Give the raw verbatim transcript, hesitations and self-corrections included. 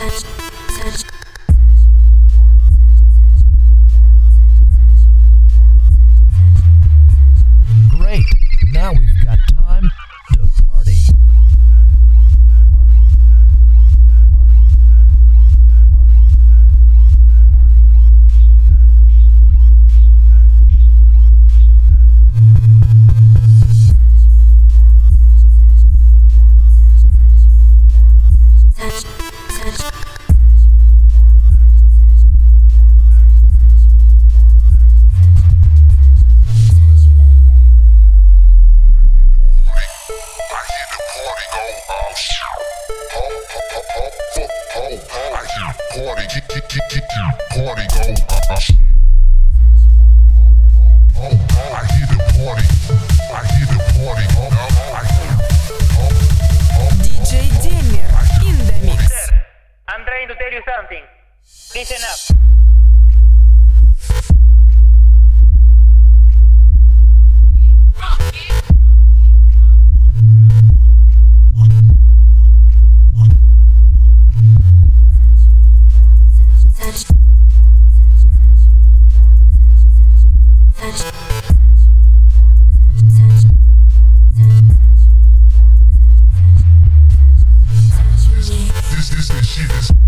Great. Now we've got time to party. Party, get, get, get, get, party, go, uh, oh, I hear the party, I hear the party, oh, I hear, oh, oh, ди джей Demir in the mix. Sir, I'm trying to tell you something. Listen up. this, this, this shit is